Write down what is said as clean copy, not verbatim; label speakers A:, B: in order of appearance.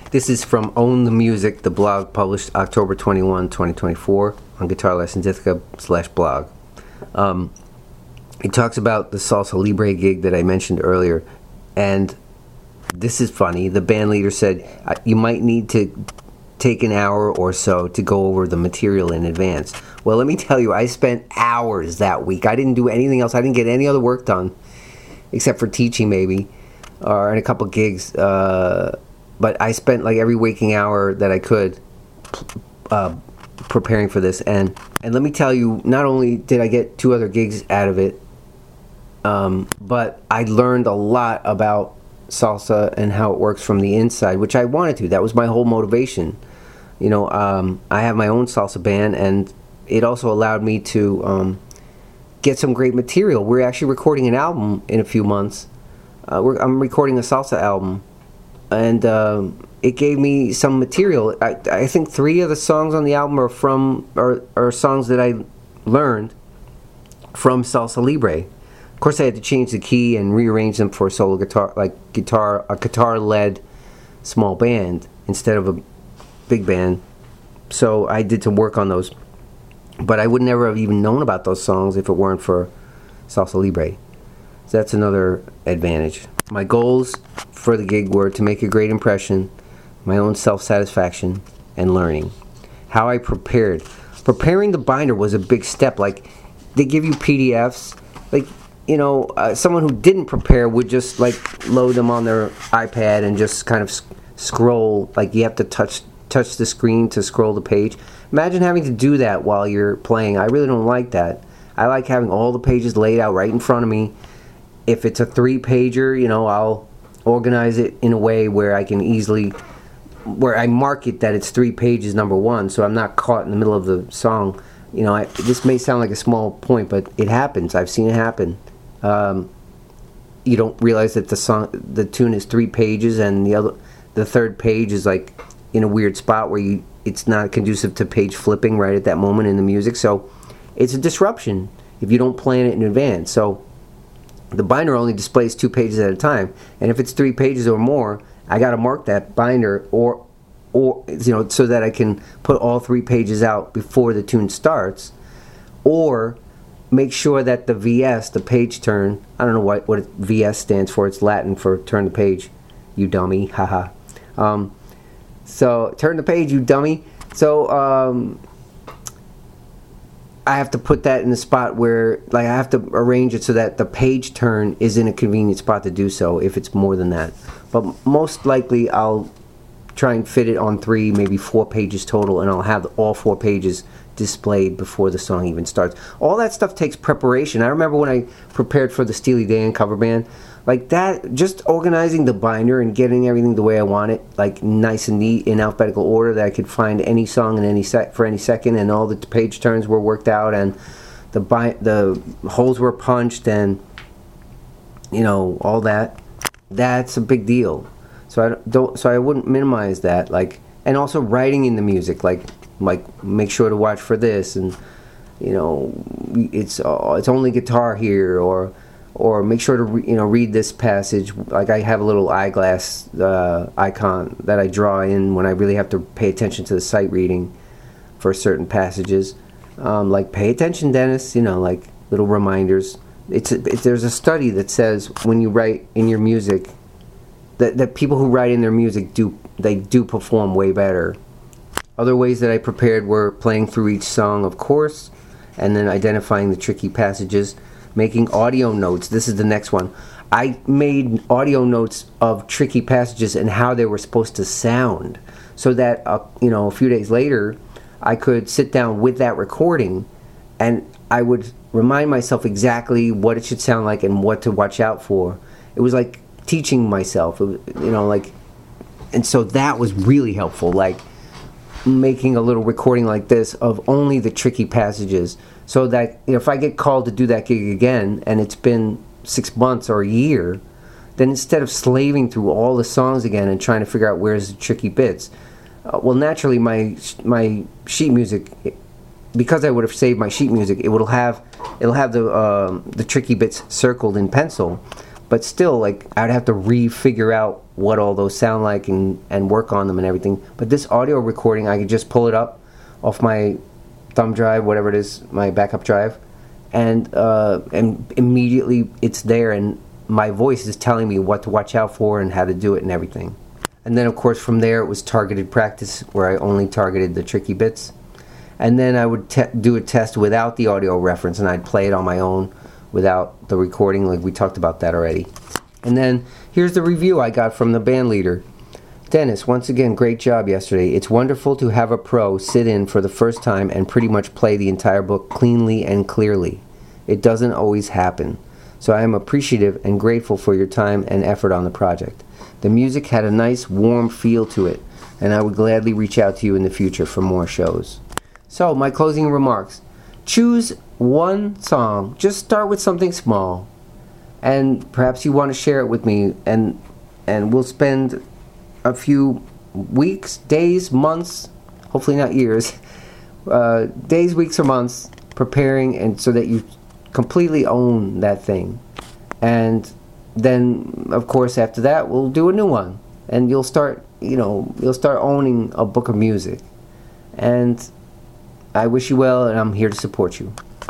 A: This is from Own the Music, the blog published October 21, 2024 on Guitar Lessons Ithaca/blog. It talks about the Salsa Libre gig that I mentioned earlier, and this is funny. The band leader said, you might need to take an hour or so to go over the material in advance. Well, let me tell you, I spent hours that week. I didn't do anything else. I didn't get any other work done, except for teaching maybe, and a couple gigs. But I spent like every waking hour that I could preparing for this. And let me tell you, not only did I get 2 other gigs out of it, but I learned a lot about salsa and how it works from the inside, which I wanted to. That was my whole motivation. You know, I have my own salsa band, and it also allowed me to get some great material. We're actually recording an album in a few months. I'm recording a salsa album, and it gave me some material. I think 3 of the songs on the album are songs that I learned from Salsa Libre. Of course, I had to change the key and rearrange them for a solo guitar, a guitar-led small band instead of a big band. So I did some work on those, but I would never have even known about those songs if it weren't for Salsa Libre. So that's another advantage. My goals for the gig were to make a great impression, my own self-satisfaction, and learning. How I prepared. Preparing the binder was a big step. Like, they give you PDFs. Like, you know, someone who didn't prepare would just, like, load them on their iPad and just kind of scroll. Like, you have to touch the screen to scroll the page. Imagine having to do that while you're playing. I really don't like that. I like having all the pages laid out right in front of me. If it's a 3-pager, you know, I'll organize it in a way where I can easily, where I mark it that it's 3 pages, number 1, so I'm not caught in the middle of the song. You know, this may sound like a small point, but it happens. I've seen it happen. You don't realize that the tune is 3 pages, and the third page is like in a weird spot where it's not conducive to page flipping right at that moment in the music. So it's a disruption if you don't plan it in advance. So the binder only displays 2 pages at a time, and if it's 3 pages or more, I got to mark that binder or you know, so that I can put all 3 pages out before the tune starts, or make sure that the VS, the page turn, I don't know what VS stands for. It's Latin for turn the page, you dummy, haha. So turn the page, you dummy. So I have to put that in the spot where, like, I have to arrange it so that the page turn is in a convenient spot to do so if it's more than that. But most likely I'll try and fit it on 3, maybe 4 pages total, and I'll have all 4 pages displayed before the song even starts. All that stuff takes preparation. I remember when I prepared for the Steely Dan cover band, like that, just organizing the binder and getting everything the way I want it, like nice and neat in alphabetical order, that I could find any song in for any second, and all the page turns were worked out, and the holes were punched, and you know, all that. That's a big deal. So I wouldn't minimize that. Like, and also writing in the music, like make sure to watch for this, and you know, it's only guitar here, or make sure to read this passage. Like, I have a little eyeglass icon that I draw in when I really have to pay attention to the sight reading for certain passages. Like, pay attention, Dennis. You know, like little reminders. There's a study that says when you write in your music, that people who write in their music do perform way better. Other ways that I prepared were playing through each song, of course, and then identifying the tricky passages, making audio notes. This is the next one. I made audio notes of tricky passages and how they were supposed to sound, so that a few days later I could sit down with that recording, and I would remind myself exactly what it should sound like and what to watch out for. It was like teaching myself, and so that was really helpful. Like, making a little recording like this of only the tricky passages, so that if I get called to do that gig again and it's been 6 months or a year, then instead of slaving through all the songs again and trying to figure out where's the tricky bits, well, naturally my sheet music, because I would have saved my sheet music, it'll have the tricky bits circled in pencil, but still, like, I'd have to figure out what all those sound like and work on them and everything. But this audio recording, I could just pull it up off my thumb drive, whatever it is, my backup drive, and immediately it's there, and my voice is telling me what to watch out for and how to do it and everything. And then of course from there it was targeted practice, where I only targeted the tricky bits. And then I would do a test without the audio reference, and I'd play it on my own without the recording, like we talked about that already. And then here's the review I got from the band leader. Dennis, once again, great job yesterday. It's wonderful to have a pro sit in for the first time and pretty much play the entire book cleanly and clearly. It doesn't always happen. So I am appreciative and grateful for your time and effort on the project. The music had a nice warm feel to it, and I would gladly reach out to you in the future for more shows. So, my closing remarks. Choose one song. Just start with something small. And perhaps you want to share it with me, and we'll spend a few weeks, days, months, hopefully not years, days, weeks, or months preparing, and so that you completely own that thing. And then, of course, after that, we'll do a new one. And you'll start owning a book of music. And I wish you well, and I'm here to support you.